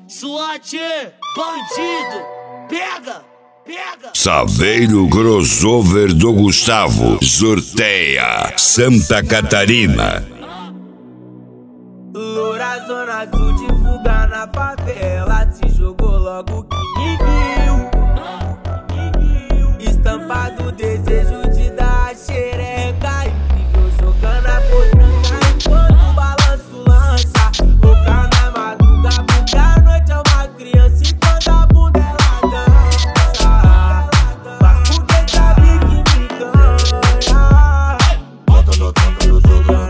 SWAT, bandido, pega, pega. Saveiro Crossover do Gustavo, sorteia Santa Catarina. Loura zona azul divulga na favela, se jogou logo que me viu. Estampado desejo de dar a xereca, incrível jogando a potranca enquanto o balanço lança. Louca na madruga, porque a noite é uma criança e quando a bunda ela dança. Faz porque sabe que me ganha. Bota no tempo no jogando.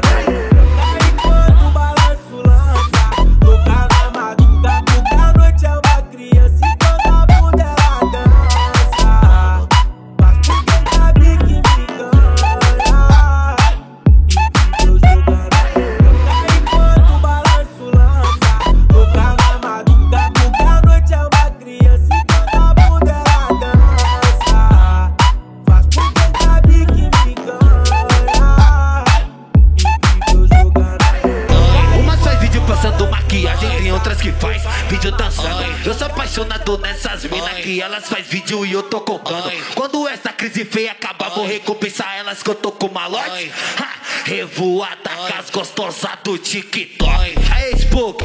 Tem outras que faz vídeo dançando. Eu sou apaixonado nessas minas que elas faz vídeo e eu tô comprando. Quando essa crise feia acabar, vou recompensar elas que eu tô com malote. Revoada com as gostosas do TikTok. Aí, Spook.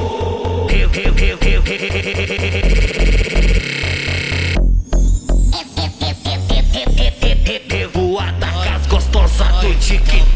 Revoada com as gostosas do TikTok.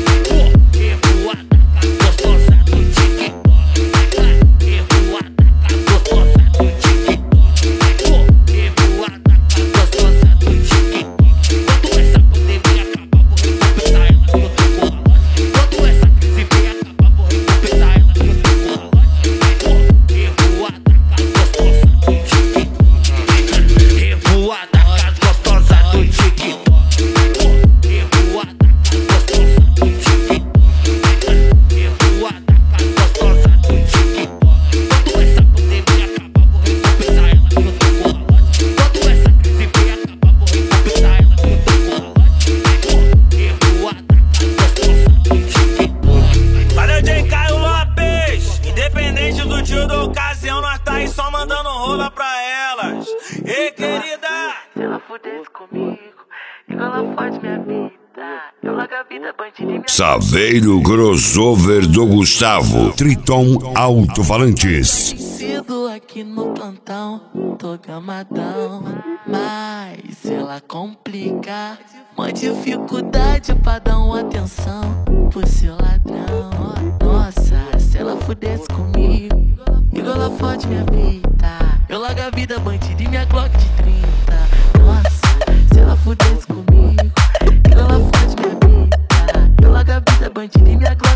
Só mandando rola pra elas. Ei, querida, se ela fudesse comigo, igual ela fode minha vida, eu largo a vida bandida e minha... Saveiro Crossover do Gustavo, Triton Alto-Falantes. Cedo aqui no plantão, tô gamadão, mas se ela complica, uma dificuldade pra dar uma atenção pro seu ladrão. Nossa, se ela fudesse comigo, igual ela fode minha vida, eu largo a vida bandida e minha Glock de 30. Nossa, se ela fudesse comigo, igual ela fode minha vida, eu largo a vida bandida e minha Glock